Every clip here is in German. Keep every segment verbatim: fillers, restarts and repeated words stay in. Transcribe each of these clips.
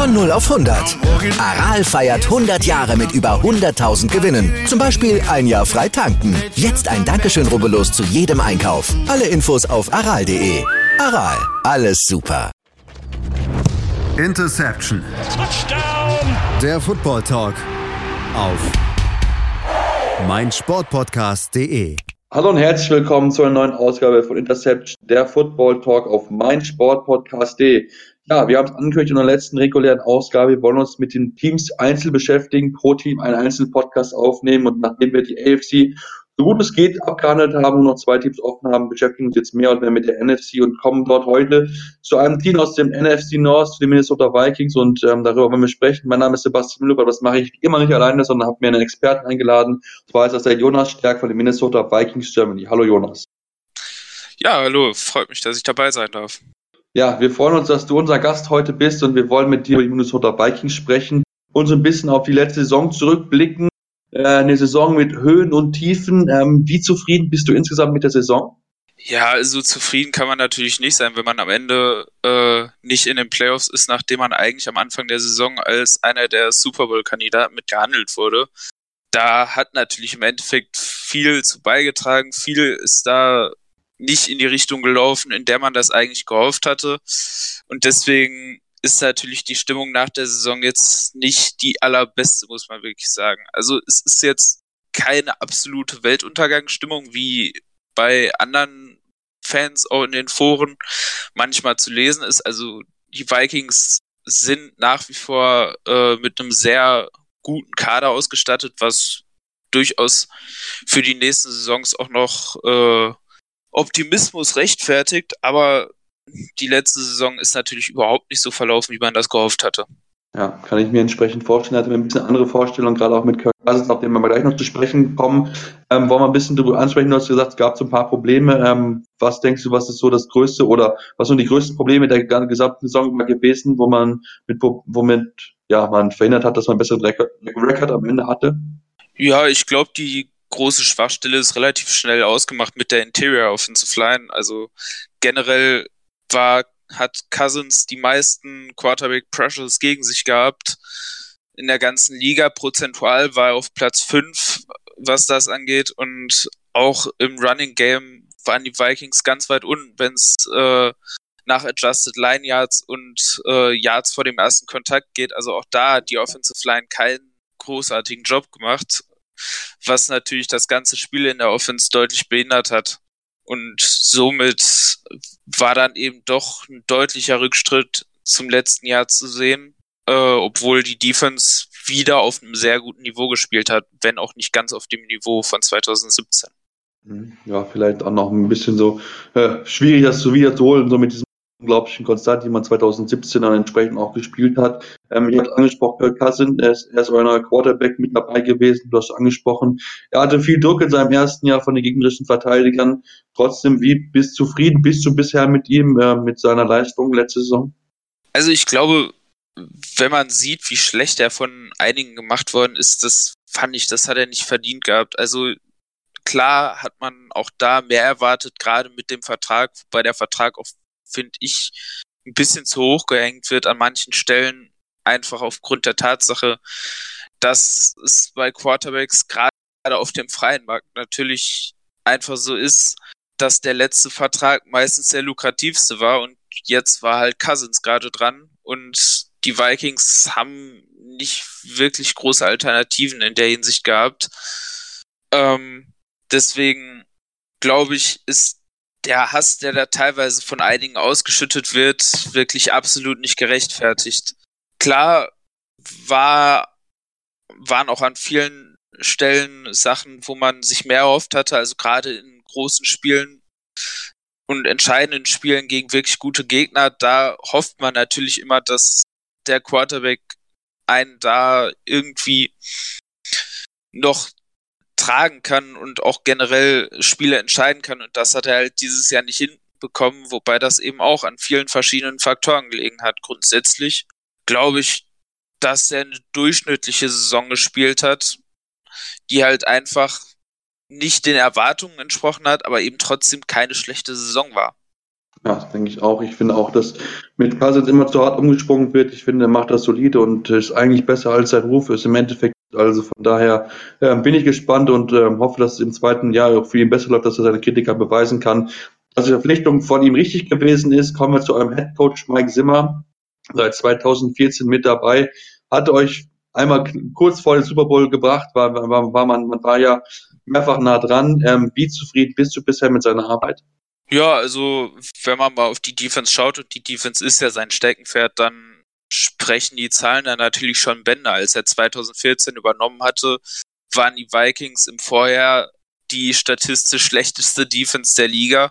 Von null auf hundert. Aral feiert hundert Jahre mit über hunderttausend Gewinnen. Zum Beispiel ein Jahr frei tanken. Jetzt ein Dankeschön, rubbellos zu jedem Einkauf. Alle Infos auf aral punkt de. Aral, alles super. Interception. Touchdown. Der Football Talk auf meinsportpodcast punkt de. Hallo und herzlich willkommen zu einer neuen Ausgabe von Interception, der Football Talk auf meinsportpodcast punkt de. Ja, wir haben es angekündigt in der letzten regulären Ausgabe. Wir wollen uns mit den Teams einzeln beschäftigen, pro Team einen einzelnen Podcast aufnehmen. Und nachdem wir die A F C so gut es geht abgehandelt haben und noch zwei Teams offen haben, beschäftigen wir uns jetzt mehr und mehr mit der N F C und kommen dort heute zu einem Team aus dem N F C North, zu den Minnesota Vikings. Und ähm, darüber wollen wir sprechen. Mein Name ist Sebastian Müller, aber das mache ich wie immer nicht alleine, sondern habe mir einen Experten eingeladen. Und zwar ist das der Jonas Stärk von den Minnesota Vikings Germany. Hallo Jonas. Ja, hallo. Freut mich, dass ich dabei sein darf. Ja, wir freuen uns, dass du unser Gast heute bist und wir wollen mit dir über die Minnesota Vikings sprechen und so ein bisschen auf die letzte Saison zurückblicken. Äh, eine Saison mit Höhen und Tiefen. Ähm, wie zufrieden bist du insgesamt mit der Saison? Ja, also zufrieden kann man natürlich nicht sein, wenn man am Ende äh, nicht in den Playoffs ist, nachdem man eigentlich am Anfang der Saison als einer der Super Bowl-Kandidaten mit gehandelt wurde. Da hat natürlich im Endeffekt viel zu beigetragen. Viel ist da nicht in die Richtung gelaufen, in der man das eigentlich gehofft hatte. Und deswegen ist natürlich die Stimmung nach der Saison jetzt nicht die allerbeste, muss man wirklich sagen. Also es ist jetzt keine absolute Weltuntergangsstimmung, wie bei anderen Fans auch in den Foren manchmal zu lesen ist. Also die Vikings sind nach wie vor äh, mit einem sehr guten Kader ausgestattet, was durchaus für die nächsten Saisons auch noch äh, Optimismus rechtfertigt, aber die letzte Saison ist natürlich überhaupt nicht so verlaufen, wie man das gehofft hatte. Ja, kann ich mir entsprechend vorstellen. Er hatte mir ein bisschen andere Vorstellungen, gerade auch mit Kirk Cousins, auf den wir gleich noch zu sprechen kommen. Ähm, wollen wir ein bisschen darüber ansprechen? Du hast gesagt, es gab so ein paar Probleme. Ähm, was denkst du, was ist so das Größte oder was sind die größten Probleme der gesamten Saison gewesen, wo man mit, womit, ja, man verhindert hat, dass man einen besseren Rekord am Ende hatte? Ja, ich glaube, die große Schwachstelle ist relativ schnell ausgemacht mit der Interior Offensive Line. Also generell war, hat Cousins die meisten Quarterback Pressures gegen sich gehabt. In der ganzen Liga prozentual war er auf Platz fünf, was das angeht. Und auch im Running Game waren die Vikings ganz weit unten, wenn es äh, nach Adjusted Line Yards und äh, Yards vor dem ersten Kontakt geht. Also auch da hat die Offensive Line keinen großartigen Job gemacht, was natürlich das ganze Spiel in der Offense deutlich behindert hat. Und somit war dann eben doch ein deutlicher Rückschritt zum letzten Jahr zu sehen, äh, obwohl die Defense wieder auf einem sehr guten Niveau gespielt hat, wenn auch nicht ganz auf dem Niveau von zwanzig siebzehn. Ja, vielleicht auch noch ein bisschen so äh, schwierig, das so wiederzuholen, so mit diesem unglaublichen Konstant, die man zwanzig siebzehn dann entsprechend auch gespielt hat. Ähm, ich habe angesprochen, Kirk Cousins, er ist, er ist euer neuer Quarterback mit dabei gewesen, du hast angesprochen. Er hatte viel Druck in seinem ersten Jahr von den gegnerischen Verteidigern. Trotzdem, wie bist du zufrieden? Bist du bisher mit ihm, äh, mit seiner Leistung letzte Saison? Also ich glaube, wenn man sieht, wie schlecht er von einigen gemacht worden ist, das fand ich, das hat er nicht verdient gehabt. Also klar hat man auch da mehr erwartet, gerade mit dem Vertrag, wobei der Vertrag auch, finde ich, ein bisschen zu hoch gehängt wird an manchen Stellen, einfach aufgrund der Tatsache, dass es bei Quarterbacks gerade auf dem freien Markt natürlich einfach so ist, dass der letzte Vertrag meistens der lukrativste war und jetzt war halt Cousins gerade dran und die Vikings haben nicht wirklich große Alternativen in der Hinsicht gehabt. Ähm, deswegen glaube ich, ist der Hass, der da teilweise von einigen ausgeschüttet wird, wirklich absolut nicht gerechtfertigt. Klar war, waren auch an vielen Stellen Sachen, wo man sich mehr erhofft hatte, also gerade in großen Spielen und entscheidenden Spielen gegen wirklich gute Gegner, da hofft man natürlich immer, dass der Quarterback einen da irgendwie noch tragen kann und auch generell Spiele entscheiden kann. Und das hat er halt dieses Jahr nicht hinbekommen, wobei das eben auch an vielen verschiedenen Faktoren gelegen hat. Grundsätzlich glaube ich, dass er eine durchschnittliche Saison gespielt hat, die halt einfach nicht den Erwartungen entsprochen hat, aber eben trotzdem keine schlechte Saison war. Ja, das denke ich auch. Ich finde auch, dass mit Cousins immer zu hart umgesprungen wird. Ich finde, er macht das solide und ist eigentlich besser als sein Ruf ist im Endeffekt. Also von daher äh, bin ich gespannt und äh, hoffe, dass es im zweiten Jahr auch für ihn besser läuft, dass er seine Kritiker beweisen kann, dass die Verpflichtung von ihm richtig gewesen ist. Kommen wir zu eurem Headcoach Mike Zimmer, seit zweitausendvierzehn mit dabei. Hat euch einmal kurz vor den Super Bowl gebracht, war, war, war man, man war ja mehrfach nah dran. Ähm, wie zufrieden bist du bisher mit seiner Arbeit? Ja, also wenn man mal auf die Defense schaut, und die Defense ist ja sein Steckenpferd, dann sprechen die Zahlen da natürlich schon Bände. Als er zweitausendvierzehn übernommen hatte, waren die Vikings im Vorjahr die statistisch schlechteste Defense der Liga.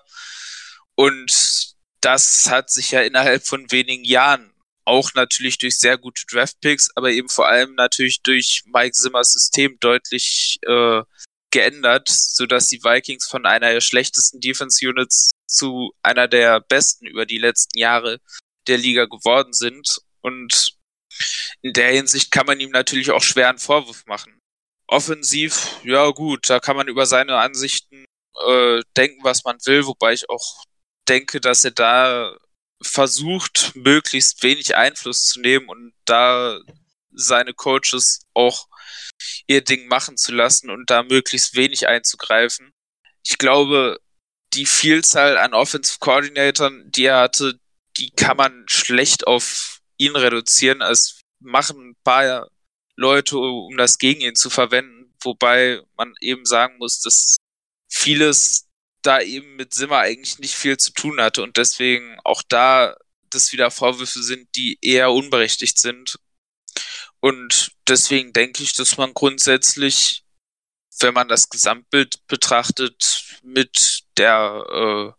Und das hat sich ja innerhalb von wenigen Jahren auch natürlich durch sehr gute Draftpicks, aber eben vor allem natürlich durch Mike Zimmers System deutlich äh, geändert, sodass die Vikings von einer der schlechtesten Defense-Units zu einer der besten über die letzten Jahre der Liga geworden sind. Und in der Hinsicht kann man ihm natürlich auch schwer einen Vorwurf machen. Offensiv, ja gut, da kann man über seine Ansichten äh, denken, was man will, wobei ich auch denke, dass er da versucht, möglichst wenig Einfluss zu nehmen und da seine Coaches auch ihr Ding machen zu lassen und da möglichst wenig einzugreifen. Ich glaube, die Vielzahl an Offensive Coordinatoren, die er hatte, die kann man schlecht auf ihn reduzieren. Es machen ein paar Leute, um das gegen ihn zu verwenden, wobei man eben sagen muss, dass vieles da eben mit Zimmer eigentlich nicht viel zu tun hatte und deswegen auch da das wieder Vorwürfe sind, die eher unberechtigt sind. Und deswegen denke ich, dass man grundsätzlich, wenn man das Gesamtbild betrachtet, mit der äh,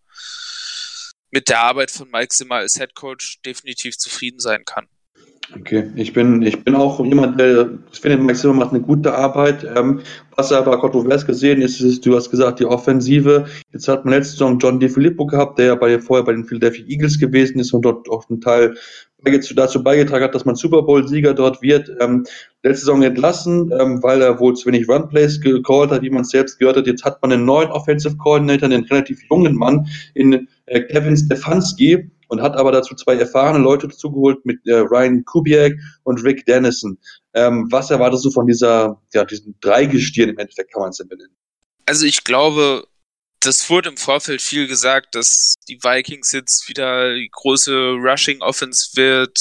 mit der Arbeit von Mike Zimmer als Headcoach definitiv zufrieden sein kann. Okay, ich bin, ich bin auch jemand, der, ich finde, Mike Zimmer macht eine gute Arbeit. Ähm, was aber kontrovers gesehen ist, ist, du hast gesagt, die Offensive. Jetzt hat man letzte Saison John DeFilippo gehabt, der ja bei, vorher bei den Philadelphia Eagles gewesen ist und dort auch einen Teil dazu beigetragen hat, dass man Super Bowl-Sieger dort wird. Ähm, letzte Saison entlassen, ähm, weil er wohl zu wenig Run-Plays gecallt hat, wie man es selbst gehört hat. Jetzt hat man einen neuen Offensive Coordinator, einen relativ jungen Mann in äh, Kevin Stefanski, und hat aber dazu zwei erfahrene Leute dazugeholt mit äh, Ryan Kubiak und Rick Dennison. Ähm, was erwartest du von dieser, ja, diesem Dreigestirn im Endeffekt, kann man es denn benennen? Also ich glaube, das wurde im Vorfeld viel gesagt, dass die Vikings jetzt wieder die große Rushing-Offense wird,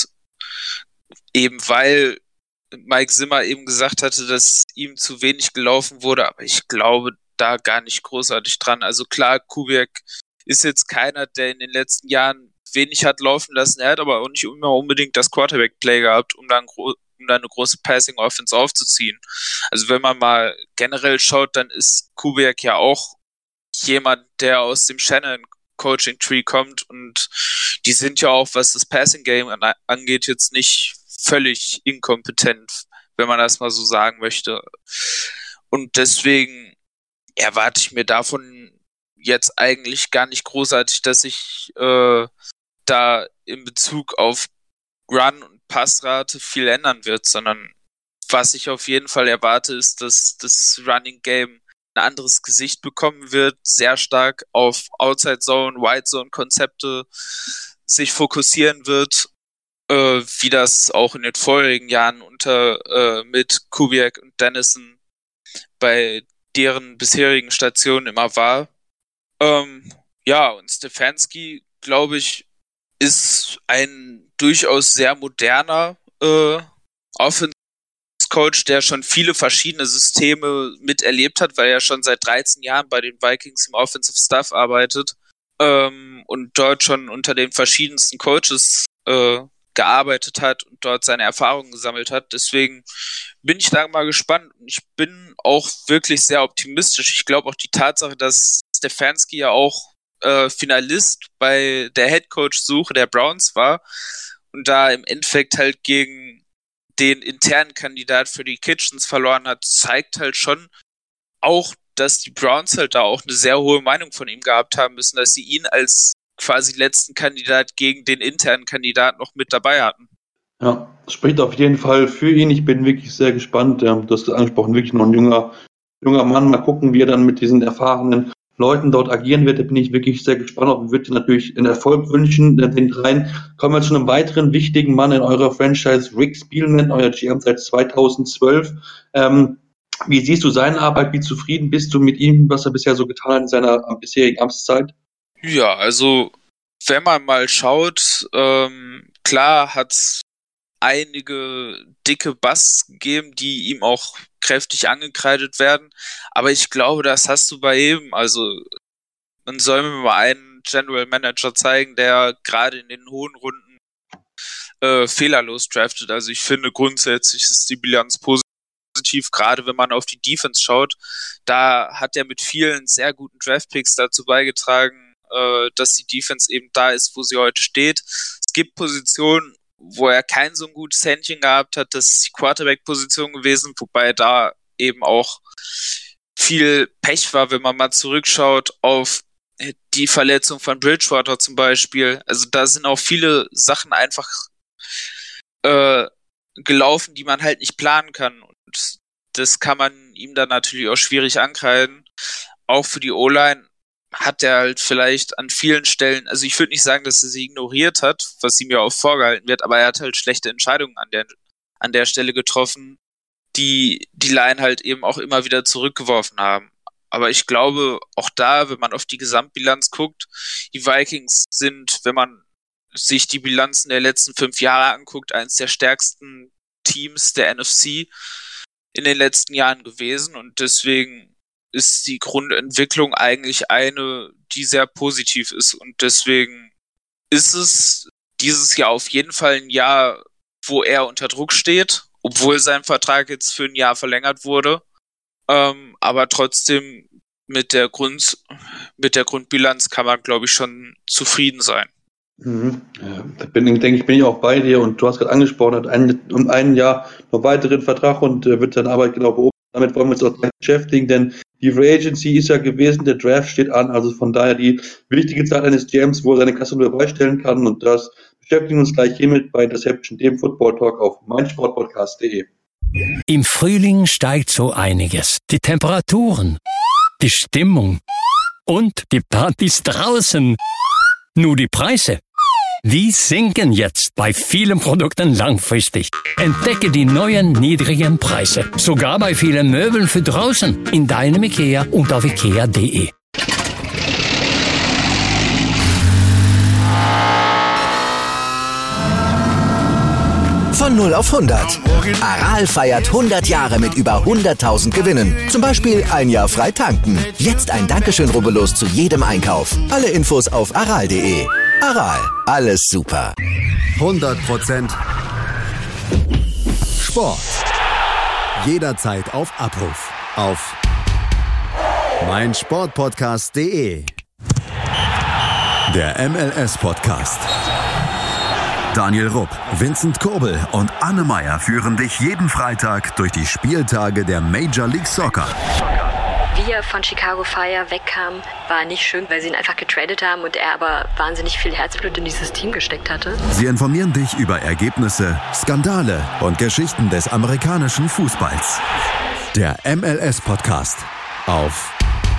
eben weil Mike Zimmer eben gesagt hatte, dass ihm zu wenig gelaufen wurde, aber ich glaube da gar nicht großartig dran. Also klar, Kubiak ist jetzt keiner, der in den letzten Jahren wenig hat laufen lassen. Er hat aber auch nicht immer unbedingt das Quarterback-Play gehabt, um dann, gro- um dann eine große Passing-Offense aufzuziehen. Also wenn man mal generell schaut, dann ist Kubiak ja auch jemand, der aus dem Shannon-Coaching-Tree kommt und die sind ja auch, was das Passing-Game an- angeht, jetzt nicht völlig inkompetent, wenn man das mal so sagen möchte. Und deswegen erwarte ich mir davon jetzt eigentlich gar nicht großartig, dass ich äh, da in Bezug auf Run- und Passrate viel ändern wird, sondern was ich auf jeden Fall erwarte, ist, dass das Running Game ein anderes Gesicht bekommen wird, sehr stark auf Outside Zone, Wide Zone Konzepte sich fokussieren wird, äh, wie das auch in den vorherigen Jahren unter äh, mit Kubiak und Dennison bei deren bisherigen Stationen immer war. Ähm, ja, und Stefanski, glaube ich, ist ein durchaus sehr moderner äh, Offense-Coach, der schon viele verschiedene Systeme miterlebt hat, weil er schon seit dreizehn Jahren bei den Vikings im Offensive Staff arbeitet ähm, und dort schon unter den verschiedensten Coaches äh, gearbeitet hat und dort seine Erfahrungen gesammelt hat. Deswegen bin ich da mal gespannt. Ich bin auch wirklich sehr optimistisch. Ich glaube auch die Tatsache, dass Stefanski ja auch äh, Finalist bei der Headcoach-Suche der Browns war und da im Endeffekt halt gegen den internen Kandidat für die Kitchens verloren hat, zeigt halt schon auch, dass die Browns halt da auch eine sehr hohe Meinung von ihm gehabt haben müssen, dass sie ihn als quasi letzten Kandidat gegen den internen Kandidat noch mit dabei hatten. Ja, das spricht auf jeden Fall für ihn. Ich bin wirklich sehr gespannt. Du hast angesprochen, wirklich noch ein junger, junger Mann. Mal gucken, wie er dann mit diesen erfahrenen Leuten dort agieren wird. Da bin ich wirklich sehr gespannt auf und würde dir natürlich einen Erfolg wünschen, den dreien. Kommen wir zu einem weiteren wichtigen Mann in eurer Franchise, Rick Spielman, euer G M seit zweitausendzwölf. Ähm, wie siehst du seine Arbeit? Wie zufrieden bist du mit ihm, was er bisher so getan hat in seiner bisherigen Amtszeit? Ja, also wenn man mal schaut, ähm, klar hat's einige dicke Busts gegeben, die ihm auch kräftig angekreidet werden, aber ich glaube, das hast du bei ihm. Also man soll mir mal einen General Manager zeigen, der gerade in den hohen Runden äh, fehlerlos draftet. Also ich finde grundsätzlich ist die Bilanz positiv, gerade wenn man auf die Defense schaut. Da hat er mit vielen sehr guten Draftpicks dazu beigetragen, äh, dass die Defense eben da ist, wo sie heute steht. Es gibt Positionen, wo er kein so ein gutes Händchen gehabt hat, das ist die Quarterback-Position gewesen, wobei da eben auch viel Pech war, wenn man mal zurückschaut auf die Verletzung von Bridgewater zum Beispiel. Also da sind auch viele Sachen einfach äh, gelaufen, die man halt nicht planen kann. Und das kann man ihm dann natürlich auch schwierig ankreiden. Auch für die O-Line hat er halt vielleicht an vielen Stellen, also ich würde nicht sagen, dass er sie ignoriert hat, was ihm ja auch vorgehalten wird, aber er hat halt schlechte Entscheidungen an der, an der Stelle getroffen, die die Line halt eben auch immer wieder zurückgeworfen haben. Aber ich glaube, auch da, wenn man auf die Gesamtbilanz guckt, die Vikings sind, wenn man sich die Bilanzen der letzten fünf Jahre anguckt, eines der stärksten Teams der N F C in den letzten Jahren gewesen und deswegen ist die Grundentwicklung eigentlich eine, die sehr positiv ist und deswegen ist es dieses Jahr auf jeden Fall ein Jahr, wo er unter Druck steht, obwohl sein Vertrag jetzt für ein Jahr verlängert wurde, ähm, aber trotzdem mit der Grund, mit der Grundbilanz kann man, glaube ich, schon zufrieden sein. Mhm. Ja, da bin, denke ich, bin ich auch bei dir und du hast gerade angesprochen, hat ein, um ein Jahr noch weiteren Vertrag und äh, wird seine Arbeit genau beobachten. Damit wollen wir uns auch gleich beschäftigen, denn die Free Agency ist ja gewesen, der Draft steht an, also von daher die wichtige Zeit eines G Ms, wo er seine Klasse nur beistellen kann und das beschäftigen wir uns gleich hiermit bei Interception, dem Football Talk auf meinsportpodcast punkt de. Im Frühling steigt so einiges. Die Temperaturen, die Stimmung und die Partys draußen. Nur die Preise, die sinken jetzt bei vielen Produkten langfristig. Entdecke die neuen niedrigen Preise, sogar bei vielen Möbeln für draußen, in deinem IKEA und auf ikea punkt de. Von null auf hundert. Aral feiert hundert Jahre mit über hunderttausend Gewinnen. Zum Beispiel ein Jahr frei tanken. Jetzt ein Dankeschön, rubbellos zu jedem Einkauf. Alle Infos auf aral punkt de. Aral, alles super. hundert Prozent Sport. Jederzeit auf Abruf. Auf meinsportpodcast punkt de. Der M L S-Podcast. Daniel Rupp, Vincent Kurbel und Anne Meyer führen dich jeden Freitag durch die Spieltage der Major League Soccer. Wie er von Chicago Fire wegkam, war nicht schön, weil sie ihn einfach getradet haben und er aber wahnsinnig viel Herzblut in dieses Team gesteckt hatte. Sie informieren dich über Ergebnisse, Skandale und Geschichten des amerikanischen Fußballs. Der M L S-Podcast auf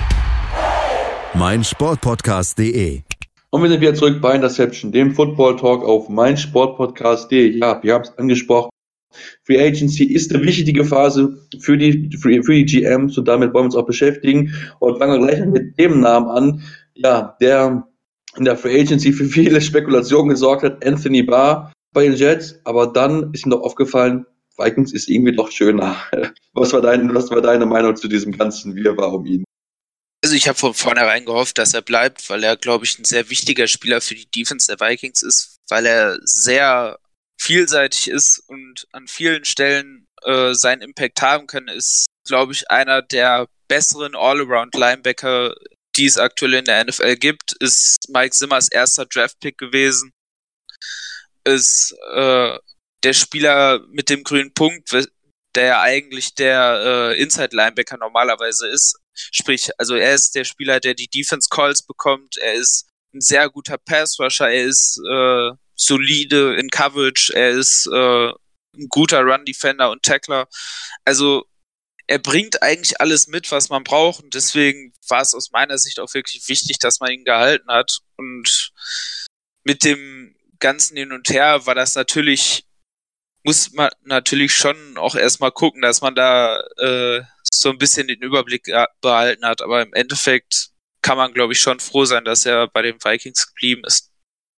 meinsportpodcast punkt de. Und wir sind wieder zurück bei Interception, dem Football Talk auf meinsportpodcast punkt de. Ja, wir haben es angesprochen. Free Agency ist eine wichtige Phase für die, für, für die G Ms und damit wollen wir uns auch beschäftigen. Und fangen wir gleich mit dem Namen an, ja, der in der Free Agency für viele Spekulationen gesorgt hat, Anthony Barr bei den Jets. Aber dann ist ihm doch aufgefallen, Vikings ist irgendwie doch schöner. Was war dein, was war deine Meinung zu diesem ganzen Wirrwarr um ihn? Also ich habe von vornherein gehofft, dass er bleibt, weil er, glaube ich, ein sehr wichtiger Spieler für die Defense der Vikings ist, weil er sehr vielseitig ist und an vielen Stellen äh, seinen Impact haben kann, ist, glaube ich, einer der besseren All-Around-Linebacker, die es aktuell in der N F L gibt, ist Mike Zimmers erster Draft-Pick gewesen, ist äh, der Spieler mit dem grünen Punkt, der ja eigentlich der äh, Inside-Linebacker normalerweise ist. Sprich, also er ist der Spieler, der die Defense-Calls bekommt, er ist ein sehr guter Pass-Rusher, er ist äh, solide in Coverage, er ist äh, ein guter Run-Defender und Tackler. Also er bringt eigentlich alles mit, was man braucht und deswegen war es aus meiner Sicht auch wirklich wichtig, dass man ihn gehalten hat und mit dem ganzen Hin und Her war das natürlich, muss man natürlich schon auch erstmal gucken, dass man da äh, so ein bisschen den Überblick behalten hat, aber im Endeffekt kann man, glaube ich, schon froh sein, dass er bei den Vikings geblieben ist.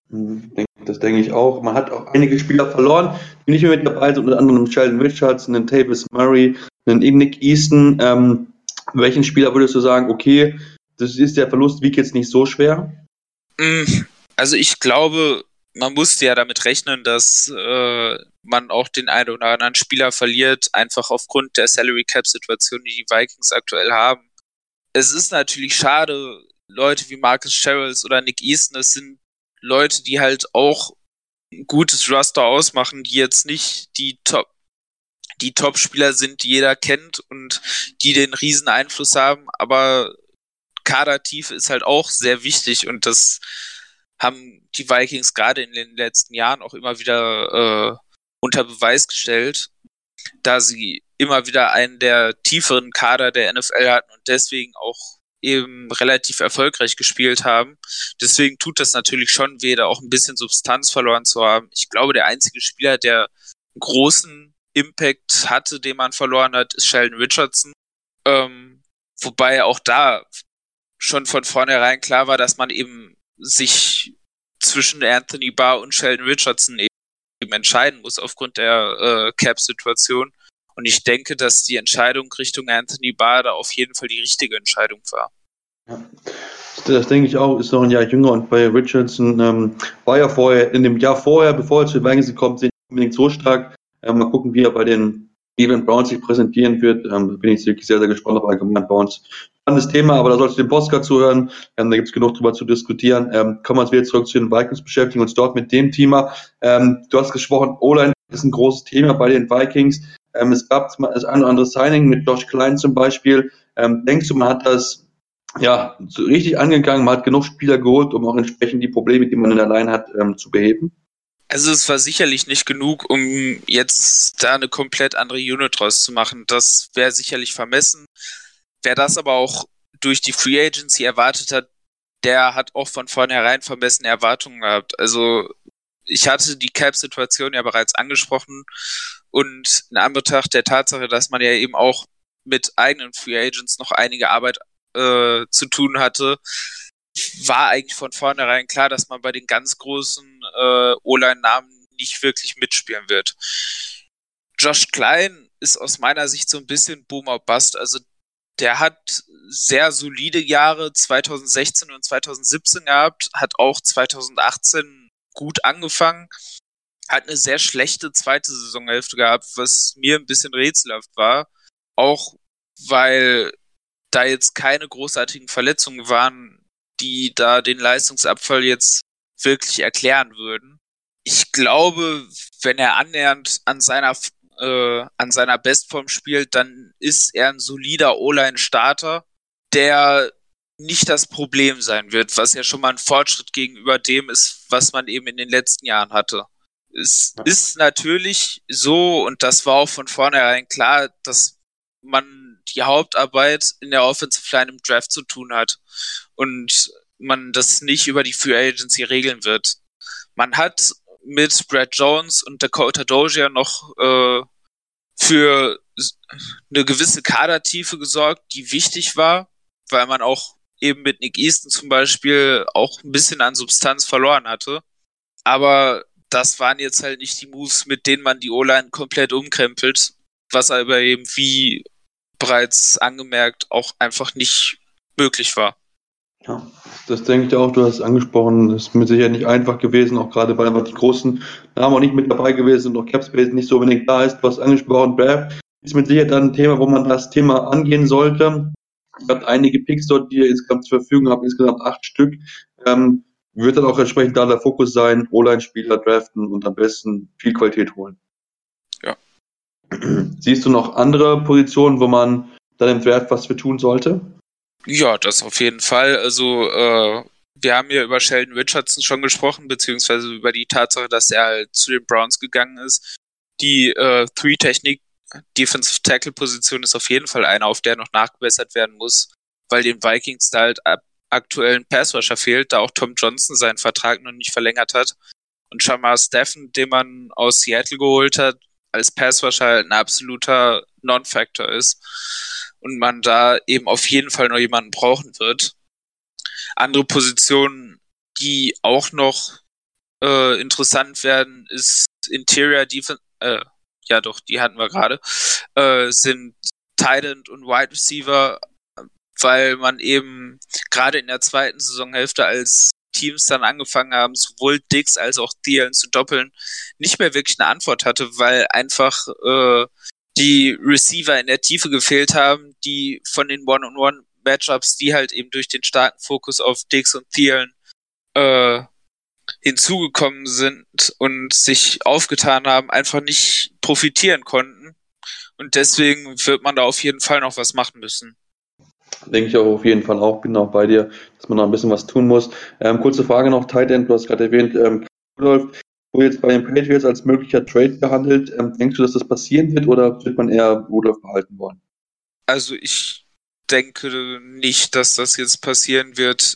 Das denke ich auch. Man hat auch einige Spieler verloren, die nicht mehr mit dabei sind, unter anderem Sheldon Richards, einen Tavis Murray, einen Nick Easton. Ähm, welchen Spieler würdest du sagen, okay, das ist der Verlust, wiegt jetzt nicht so schwer? Also ich glaube, man musste ja damit rechnen, dass äh, man auch den einen oder anderen Spieler verliert, einfach aufgrund der Salary Cap Situation, die die Vikings aktuell haben. Es ist natürlich schade, Leute wie Marcus Sherrills oder Nick Easton, das sind Leute, die halt auch ein gutes Roster ausmachen, die jetzt nicht die Top, die Top-Spieler sind, die jeder kennt und die den riesen Einfluss haben, aber Kadertiefe ist halt auch sehr wichtig und das haben die Vikings gerade in den letzten Jahren auch immer wieder äh, unter Beweis gestellt, da sie immer wieder einen der tieferen Kader der N F L hatten und deswegen auch eben relativ erfolgreich gespielt haben. Deswegen tut das natürlich schon weh, da auch ein bisschen Substanz verloren zu haben. Ich glaube, der einzige Spieler, der einen großen Impact hatte, den man verloren hat, ist Sheldon Richardson. Ähm, wobei auch da schon von vornherein klar war, dass man eben sich zwischen Anthony Barr und Sheldon Richardson eben entscheiden muss aufgrund der äh, Cap-Situation. Und ich denke, dass die Entscheidung Richtung Anthony Barr da auf jeden Fall die richtige Entscheidung war. Ja, das denke ich auch, ist noch ein Jahr jünger und bei Richardson ähm, war ja vorher, in dem Jahr vorher, bevor er zu den Vikings gekommen ist, nicht unbedingt so stark. Ähm, mal gucken, wie er bei den Cleveland Browns sich präsentieren wird. Ähm, bin ich wirklich sehr, sehr gespannt auf allgemein Browns. Spannendes Thema, aber da solltest du den Podcast zuhören. Ähm, da gibt es genug drüber zu diskutieren. Ähm, kommen wir uns wieder zurück zu den Vikings, beschäftigen uns dort mit dem Thema. Ähm, du hast gesprochen, O-Line ist ein großes Thema bei den Vikings. Ähm, es gab das ein oder andere Signing mit Josh Klein zum Beispiel. Ähm, denkst du, man hat das ja so richtig angegangen, man hat genug Spieler geholt, um auch entsprechend die Probleme, die man in der Line hat, ähm, zu beheben? Also es war sicherlich nicht genug, um jetzt da eine komplett andere Unit draus zu machen. Das wäre sicherlich vermessen. Wer das aber auch durch die Free Agency erwartet hat, der hat auch von vornherein vermessene Erwartungen gehabt. Also ich hatte die Cap-Situation ja bereits angesprochen und in Anbetracht der Tatsache, dass man ja eben auch mit eigenen Free Agents noch einige Arbeit äh, zu tun hatte, war eigentlich von vornherein klar, dass man bei den ganz großen äh, O-Line-Namen nicht wirklich mitspielen wird. Josh Klein ist aus meiner Sicht so ein bisschen Boom or Bust. Also der hat sehr solide Jahre zwanzig sechzehn und zwanzig siebzehn gehabt, hat auch zwanzig achtzehn gut angefangen, hat eine sehr schlechte zweite Saisonhälfte gehabt, was mir ein bisschen rätselhaft war. Auch weil da jetzt keine großartigen Verletzungen waren, die da den Leistungsabfall jetzt wirklich erklären würden. Ich glaube, wenn er annähernd an seiner äh, an seiner Bestform spielt, dann ist er ein solider O-Line-Starter, der nicht das Problem sein wird, was ja schon mal ein Fortschritt gegenüber dem ist, was man eben in den letzten Jahren hatte. Es ja. ist natürlich so, und das war auch von vornherein klar, dass man die Hauptarbeit in der Offensive Line im Draft zu tun hat und man das nicht über die Free Agency regeln wird. Man hat mit Brad Jones und Dakota Dozier noch äh, für eine gewisse Kadertiefe gesorgt, die wichtig war, weil man auch eben mit Nick Easton zum Beispiel auch ein bisschen an Substanz verloren hatte. Aber das waren jetzt halt nicht die Moves, mit denen man die O-Line komplett umkrempelt, was aber eben, wie bereits angemerkt, auch einfach nicht möglich war. Ja, das denke ich auch, du hast es angesprochen, das ist mit Sicherheit nicht einfach gewesen, auch gerade weil einfach die großen Namen auch nicht mit dabei gewesen sind und auch Capspace nicht so unbedingt da ist. Du hast angesprochen, Draft ist mit Sicherheit dann ein Thema, wo man das Thema angehen sollte. Es hat einige Picks dort, die ihr insgesamt zur Verfügung habt, insgesamt acht Stück. Ähm, wird dann auch entsprechend da der Fokus sein, O-Line-Spieler draften und am besten viel Qualität holen. Ja. Siehst du noch andere Positionen, wo man dann im Draft was für tun sollte? Ja, das auf jeden Fall. Also äh, wir haben ja über Sheldon Richardson schon gesprochen, beziehungsweise über die Tatsache, dass er halt zu den Browns gegangen ist. Die äh, Three-Technik Defensive Tackle Position ist auf jeden Fall einer, auf der noch nachgebessert werden muss, weil den Vikings da halt ab aktuell ein Passrusher fehlt, da auch Tom Johnson seinen Vertrag noch nicht verlängert hat und Shamar Stephen, den man aus Seattle geholt hat, als Passrusher halt ein absoluter Non-Factor ist und man da eben auf jeden Fall noch jemanden brauchen wird. Andere Positionen, die auch noch äh, interessant werden, ist Interior Defense, äh, ja doch, die hatten wir gerade, äh, sind Tight End und Wide Receiver, weil man eben gerade in der zweiten Saisonhälfte, als Teams dann angefangen haben, sowohl Diggs als auch Thielen zu doppeln, nicht mehr wirklich eine Antwort hatte, weil einfach äh, die Receiver in der Tiefe gefehlt haben, die von den One-on-One-Matchups, die halt eben durch den starken Fokus auf Diggs und Thielen äh, hinzugekommen sind und sich aufgetan haben, einfach nicht profitieren konnten. Und deswegen wird man da auf jeden Fall noch was machen müssen. Denke ich auch auf jeden Fall auch, bin auch bei dir, dass man da ein bisschen was tun muss. Ähm, kurze Frage noch, Tight End, du hast gerade erwähnt, ähm, Rudolph, wo jetzt bei den Patriots als möglicher Trade gehandelt, ähm, denkst du, dass das passieren wird oder wird man eher Rudolph behalten wollen? Also ich denke nicht, dass das jetzt passieren wird,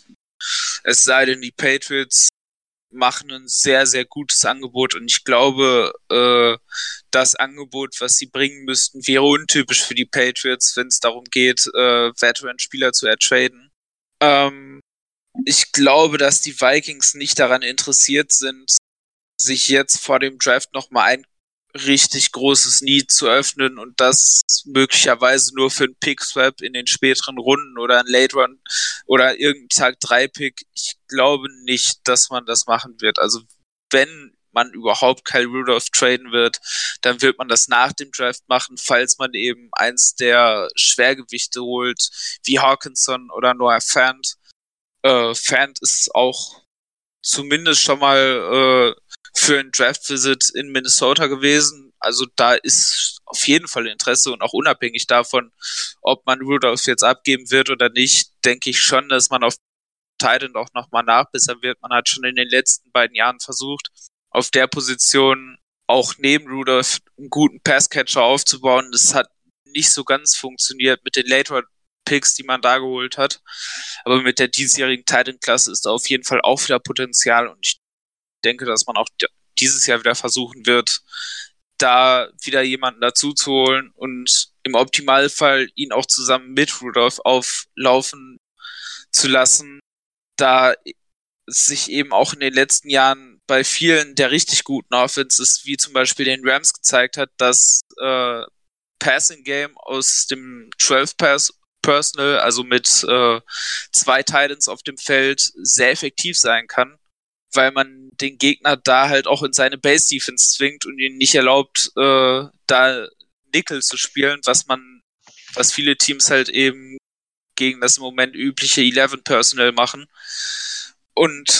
es sei denn, die Patriots machen ein sehr, sehr gutes Angebot und ich glaube, äh, das Angebot, was sie bringen müssten, wäre untypisch für die Patriots, wenn es darum geht, äh, Veteran-Spieler zu ertraden. Ähm, ich glaube, dass die Vikings nicht daran interessiert sind, sich jetzt vor dem Draft nochmal ein richtig großes Need zu öffnen und das möglicherweise nur für einen Pick-Swap in den späteren Runden oder einen Late-Run oder irgendeinen Tag drei Pick. Ich glaube nicht, dass man das machen wird. Also wenn man überhaupt Kyle Rudolph traden wird, dann wird man das nach dem Draft machen, falls man eben eins der Schwergewichte holt, wie Hawkinson oder Noah Fant. Äh, Fant ist auch zumindest schon mal äh, für ein Draft-Visit in Minnesota gewesen. Also da ist auf jeden Fall Interesse und auch unabhängig davon, ob man Rudolph jetzt abgeben wird oder nicht, denke ich schon, dass man auf Tight End auch nochmal nachbessern wird. Man hat schon in den letzten beiden Jahren versucht, auf der Position auch neben Rudolph einen guten Passcatcher aufzubauen. Das hat nicht so ganz funktioniert mit den Late-Round-Picks, die man da geholt hat. Aber mit der diesjährigen Tight End-Klasse ist da auf jeden Fall auch wieder Potenzial und ich denke, dass man auch dieses Jahr wieder versuchen wird, da wieder jemanden dazu zu holen und im Optimalfall ihn auch zusammen mit Rudolph auflaufen zu lassen, da sich eben auch in den letzten Jahren bei vielen der richtig guten Offenses, wie zum Beispiel den Rams, gezeigt hat, dass äh, Passing Game aus dem zwölf Pass Personal, also mit äh, zwei Titans auf dem Feld, sehr effektiv sein kann, weil man den Gegner da halt auch in seine Base-Defense zwingt und ihn nicht erlaubt, äh, da Nickel zu spielen, was man, was viele Teams halt eben gegen das im Moment übliche elf Personal machen. Und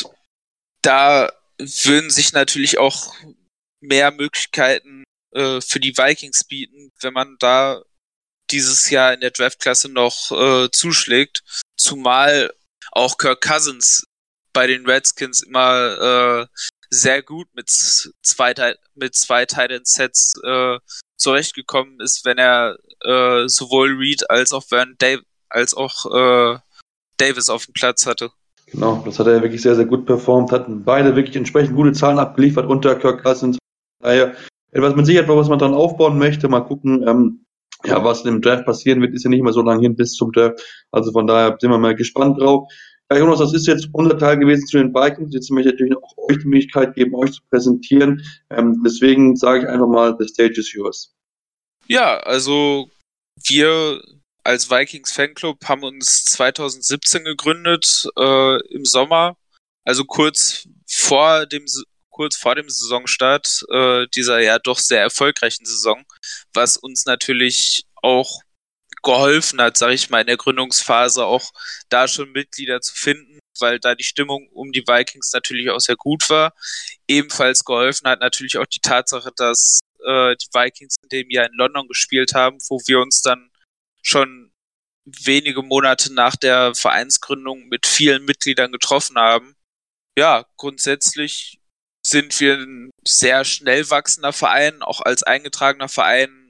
da würden sich natürlich auch mehr Möglichkeiten äh, für die Vikings bieten, wenn man da dieses Jahr in der Draftklasse noch äh, zuschlägt. Zumal auch Kirk Cousins bei den Redskins immer äh, sehr gut mit zwei, mit zwei Tight End Sets äh, zurechtgekommen ist, wenn er äh, sowohl Reed als auch Vernon Dav- als auch äh, Davis auf dem Platz hatte. Genau, das hat er wirklich sehr, sehr gut performt, hatten beide wirklich entsprechend gute Zahlen abgeliefert unter Kirk Cousins. Daher etwas mit Sicherheit, was man dann aufbauen möchte, mal gucken, ähm, ja, was im Draft passieren wird, ist ja nicht mehr so lange hin bis zum Draft. Also von daher sind wir mal gespannt drauf. Ja, Jonas, das ist jetzt unser Teil gewesen zu den Vikings. Jetzt möchte ich natürlich auch euch die Möglichkeit geben, euch zu präsentieren. Ähm, deswegen sage ich einfach mal, the stage is yours. Ja, also wir als Vikings Fanclub haben uns zwanzig siebzehn gegründet, äh, im Sommer, also kurz vor dem kurz vor dem Saisonstart äh, dieser ja doch sehr erfolgreichen Saison, was uns natürlich auch geholfen hat, sage ich mal, in der Gründungsphase auch da schon Mitglieder zu finden, weil da die Stimmung um die Vikings natürlich auch sehr gut war. Ebenfalls geholfen hat natürlich auch die Tatsache, dass äh, die Vikings in dem Jahr in London gespielt haben, wo wir uns dann schon wenige Monate nach der Vereinsgründung mit vielen Mitgliedern getroffen haben. Ja, grundsätzlich sind wir ein sehr schnell wachsender Verein, auch als eingetragener Verein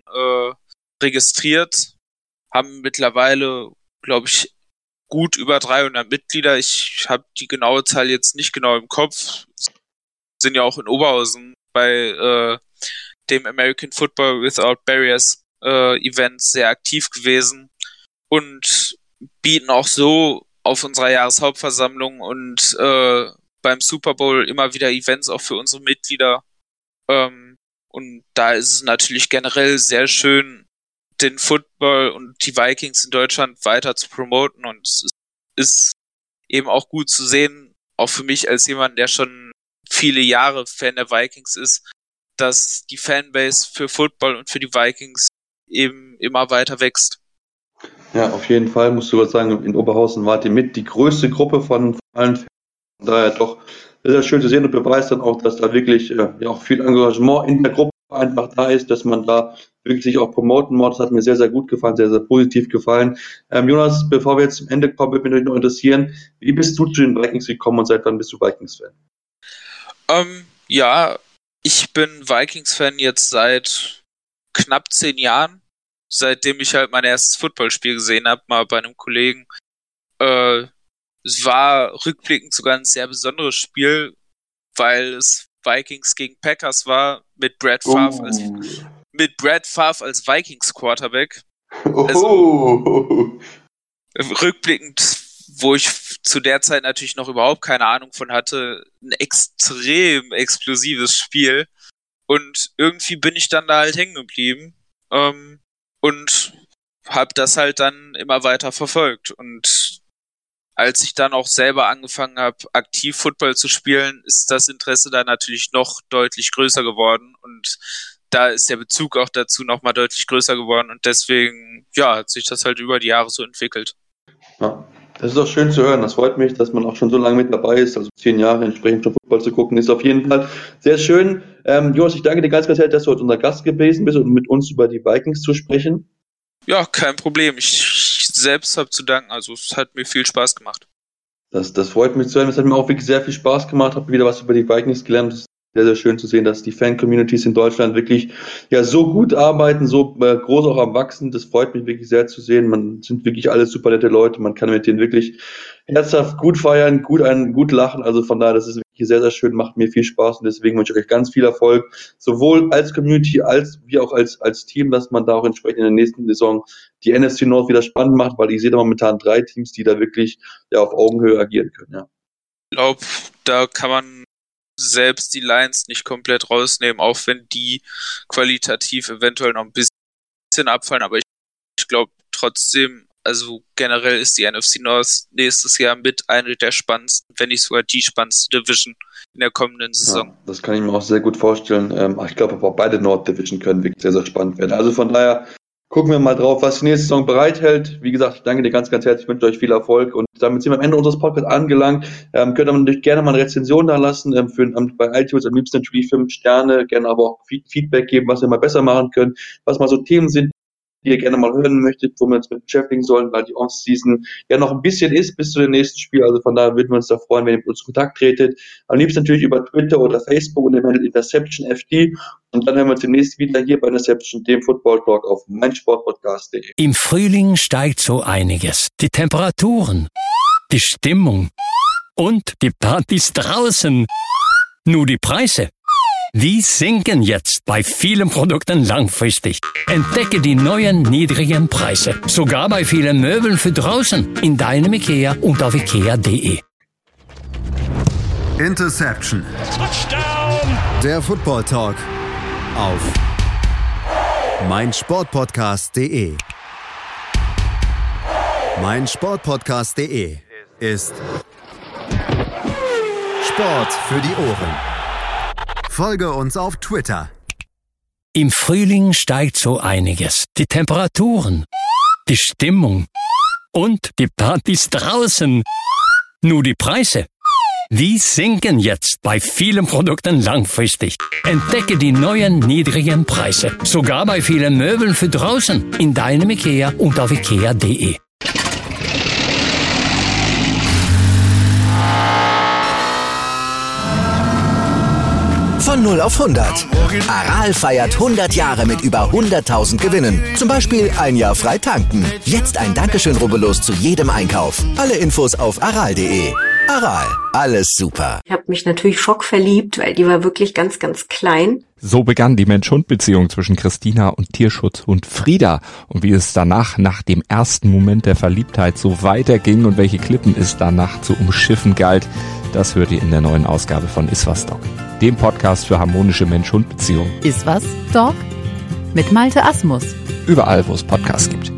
äh, registriert, haben mittlerweile, glaube ich, gut über dreihundert Mitglieder. Ich habe die genaue Zahl jetzt nicht genau im Kopf. Sind ja auch in Oberhausen bei äh, dem American Football Without Barriers äh, Event sehr aktiv gewesen und bieten auch so auf unserer Jahreshauptversammlung und äh, beim Super Bowl immer wieder Events auch für unsere Mitglieder. Ähm, und da ist es natürlich generell sehr schön, den Football und die Vikings in Deutschland weiter zu promoten. Und es ist eben auch gut zu sehen, auch für mich als jemand, der schon viele Jahre Fan der Vikings ist, dass die Fanbase für Football und für die Vikings eben immer weiter wächst. Ja, auf jeden Fall, musst du sagen, in Oberhausen wart ihr mit die größte Gruppe von allen Fans. Daher doch sehr schön zu sehen und beweist dann auch, dass da wirklich äh, ja auch viel Engagement in der Gruppe einfach da ist, dass man da wirklich sich auch promoten muss. Das hat mir sehr, sehr gut gefallen, sehr, sehr positiv gefallen. Ähm, Jonas, bevor wir jetzt zum Ende kommen, würde mich noch interessieren, wie bist du zu den Vikings gekommen und seit wann bist du Vikings-Fan? Ähm, ja, ich bin Vikings-Fan jetzt seit knapp zehn Jahren, seitdem ich halt mein erstes Footballspiel gesehen habe, mal bei einem Kollegen. Äh, es war rückblickend sogar ein sehr besonderes Spiel, weil es Vikings gegen Packers war, mit Brett Favre als, Oh. mit Brett Favre als Vikings-Quarterback. Oh. Rückblickend, wo ich zu der Zeit natürlich noch überhaupt keine Ahnung von hatte, ein extrem explosives Spiel. Und irgendwie bin ich dann da halt hängen geblieben ähm, und habe das halt dann immer weiter verfolgt. Und als ich dann auch selber angefangen habe, aktiv Football zu spielen, ist das Interesse da natürlich noch deutlich größer geworden. Und da ist der Bezug auch dazu nochmal deutlich größer geworden. Und deswegen, ja, hat sich das halt über die Jahre so entwickelt. Ja, das ist auch schön zu hören. Das freut mich, dass man auch schon so lange mit dabei ist. Also zehn Jahre entsprechend schon Football zu gucken, ist auf jeden Fall sehr schön. Ähm, Jonas, ich danke dir ganz, ganz herzlich, dass du heute unser Gast gewesen bist und mit uns über die Vikings zu sprechen. Ja, kein Problem. Ich selbst habe zu danken. Also es hat mir viel Spaß gemacht. Das, das freut mich zu hören. Es hat mir auch wirklich sehr viel Spaß gemacht. Habe wieder was über die Vikings gelernt. Es ist sehr, sehr schön zu sehen, dass die Fan-Communities in Deutschland wirklich ja so gut arbeiten, so äh, groß auch am Wachsen. Das freut mich wirklich sehr zu sehen. Man sind wirklich alle super nette Leute. Man kann mit denen wirklich herzhaft gut feiern, gut ein, gut lachen. Also von daher, das ist wirklich sehr, sehr schön, macht mir viel Spaß und deswegen wünsche ich euch ganz viel Erfolg, sowohl als Community als wie auch als als Team, dass man da auch entsprechend in der nächsten Saison die N F C North wieder spannend macht, weil ich sehe da momentan drei Teams, die da wirklich ja auf Augenhöhe agieren können. Ja. Ich glaube, da kann man selbst die Lions nicht komplett rausnehmen, auch wenn die qualitativ eventuell noch ein bisschen abfallen, aber ich, ich glaube trotzdem, also generell ist die N F C North nächstes Jahr mit eine der spannendsten, wenn nicht sogar die spannendste Division in der kommenden Saison. Ja, das kann ich mir auch sehr gut vorstellen. Ähm, ich glaube, aber auch beide North Division können wirklich sehr, sehr spannend werden. Also von daher gucken wir mal drauf, was die nächste Saison bereithält. Wie gesagt, ich danke dir ganz, ganz herzlich, ich wünsche euch viel Erfolg und damit sind wir am Ende unseres Podcasts angelangt. Ähm, könnt ihr natürlich gerne mal eine Rezension da lassen, ähm, für, ähm, bei iTunes am liebsten natürlich fünf Sterne, gerne aber auch Feedback geben, was ihr mal besser machen könnt, was mal so Themen sind, die ihr gerne mal hören möchtet, wo wir uns mit beschäftigen sollen, weil die Off-Season ja noch ein bisschen ist bis zu dem nächsten Spiel. Also von daher würden wir uns da freuen, wenn ihr mit uns in Kontakt tretet. Am liebsten natürlich über Twitter oder Facebook unter dem Handle Interception F D. Und dann hören wir uns demnächst wieder hier bei Interception, dem Football Talk auf meinsportpodcast punkt de. Im Frühling steigt so einiges. Die Temperaturen, die Stimmung und die Partys draußen. Nur die Preise, die sinken jetzt bei vielen Produkten langfristig. Entdecke die neuen niedrigen Preise. Sogar bei vielen Möbeln für draußen. In deinem IKEA und auf ikea punkt de. Interception. Touchdown. Der Football Talk auf meinsportpodcast punkt de. meinsportpodcast punkt de ist Sport für die Ohren. Folge uns auf Twitter. Im Frühling steigt so einiges. Die Temperaturen, die Stimmung und die Partys draußen. Nur die Preise, die sinken jetzt bei vielen Produkten langfristig. Entdecke die neuen niedrigen Preise. Sogar bei vielen Möbeln für draußen. In deinem IKEA und auf ikea punkt de. Von null auf hundert. Aral feiert hundert Jahre mit über hunderttausend Gewinnen. Zum Beispiel ein Jahr frei tanken. Jetzt ein Dankeschön, rubbellos zu jedem Einkauf. Alle Infos auf aral punkt de. Aral, alles super. Ich habe mich natürlich schockverliebt, weil die war wirklich ganz, ganz klein. So begann die Mensch-Hund-Beziehung zwischen Christina und Tierschutzhund Frieda. Und wie es danach, nach dem ersten Moment der Verliebtheit, so weiterging und welche Klippen es danach zu umschiffen galt, das hört ihr in der neuen Ausgabe von Iswas Dog, dem Podcast für harmonische Mensch-Hund-Beziehungen. Iswas Dog? Mit Malte Asmus. Überall, wo es Podcasts gibt.